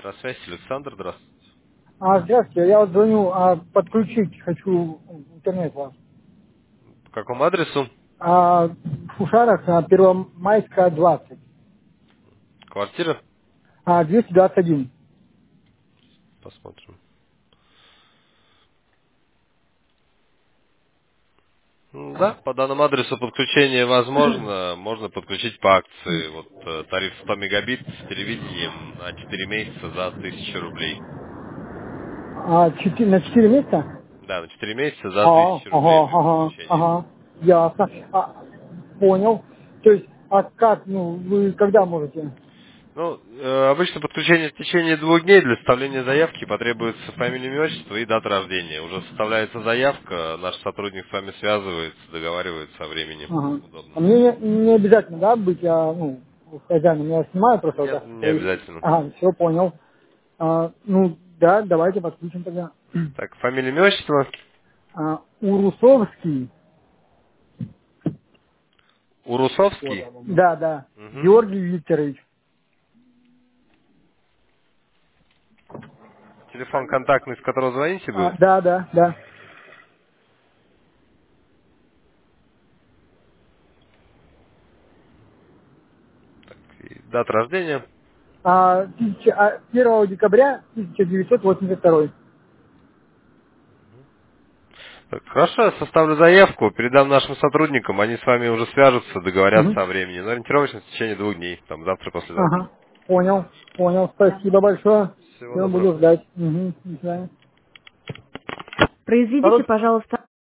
Связь, Александр, здравствуйте. Здравствуйте, я вот звоню, подключить хочу интернет вас. По какому адресу? В Ушарах, Первомайская, 20, Квартира? 221. Посмотрим. Да, по данному адресу подключение возможно. Можно подключить по акции. Вот тариф 100 мегабит с телевидением на 4 месяца за 1000 рублей. На 4 месяца? Да, на 4 месяца за 1000 рублей Ага, будет подключение. ясно. Понял. То есть, как, вы когда можете? Ну, обычно подключение в течение 2 дней. Для составления заявки потребуется фамилия, имя, отчество и дата рождения. Уже составляется заявка, наш сотрудник с вами связывается, договаривается о времени Ага. А удобном. мне не обязательно, да, быть, хозяином, я снимаю просто вот Нет, так. не обязательно. Все, понял. Да, давайте подключим тогда. Так, фамилия, имя, отчество. Урусовский. Урусовский. Да, да. Угу. Георгий Викторович. Телефон контактный, с которого звоните будет. Да, да, да. И дата рождения. 1 декабря 1982. Так, хорошо, я составлю заявку, передам нашим сотрудникам, они с вами уже свяжутся, Мгм. договорятся о времени. Но ориентировочно в течение 2 дней, там завтра, послезавтра. Ага. Понял, понял. Спасибо большое. Всего Все, буду доброго. ждать. Угу. До свидания. Произведите, Короче, пожалуйста,